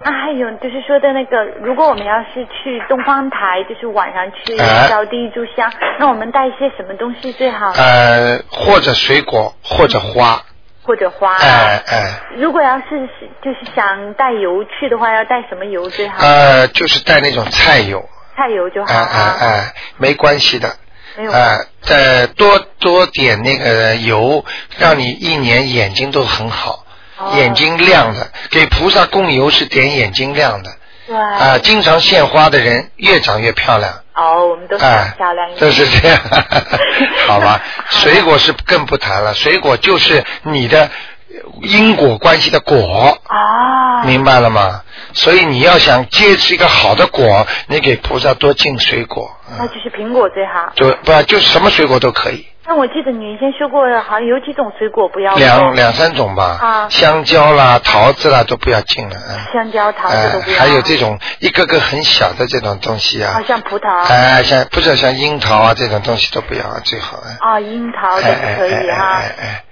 还有就是说的那个，如果我们要是去东方台，就是晚上去烧第一炷香，那我们带一些什么东西最好？ 或者水果，或者花。 或者花。如果要是就是想带油去的话，要带什么油最好？ 就是带那种菜油。 菜油就好。 没关系的。 没有。 再多点那个油，让你一年眼睛都很好。眼睛亮的，给菩萨供油是点眼睛亮的。对。经常献花的人越长越漂亮。 我们都想漂亮一点。 都是这样。好吧。水果是更不谈了，水果就是你的因果关系的果。明白了吗？所以你要想结出一个好的果，你给菩萨多进水果。 那就是苹果最好。 就是什么水果都可以。 那我记得你以前说过，好像有几种水果不要两三种吧。香蕉啦、桃子啦都不要进了。 香蕉、桃子都不要。 还有这种一个个很小的这种东西啊。 像葡萄。 不是像樱桃啊这种东西都不要，最好。 樱桃都不可以哈。